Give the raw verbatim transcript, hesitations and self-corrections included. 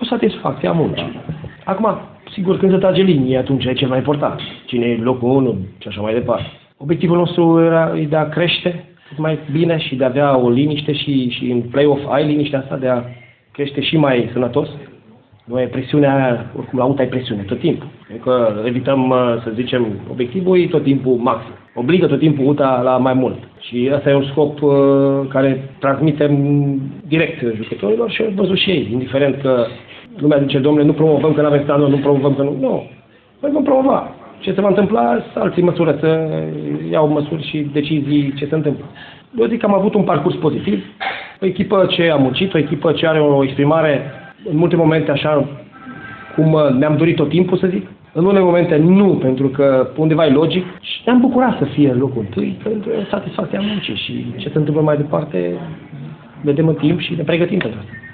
satisfacția muncii. Acum, sigur, când se trage linie, atunci e cel mai important. Cine e locul unu și așa mai departe. Obiectivul nostru era de a crește cât mai bine și de a avea o liniște și, și în play-off ai liniștea asta de a crește și mai sănătos. Nu e presiunea aia, oricum la U T A ai presiune tot timpul. Adică evităm, să zicem, obiectivul e tot timpul maxim. Obligă tot timpul U T A la mai mult. Și ăsta e un scop uh, care transmitem direct jucătorilor și au văzut și ei. Indiferent că lumea zice, domnule, nu promovăm că nu avem standard, nu promovăm că nu. Nu, noi vom promova. Ce se va întâmpla, alții măsură să iau măsuri și decizii ce se întâmplă. Eu zic că am avut un parcurs pozitiv, o echipă ce a muncit, o echipă ce are o exprimare în multe momente așa cum ne-am dorit tot timpul, să zic. În unele momente nu, pentru că undeva e logic și ne-am bucurat să fie locul întâi pentru satisfacția muncii și ce se întâmplă mai departe vedem în timp și ne pregătim pentru asta.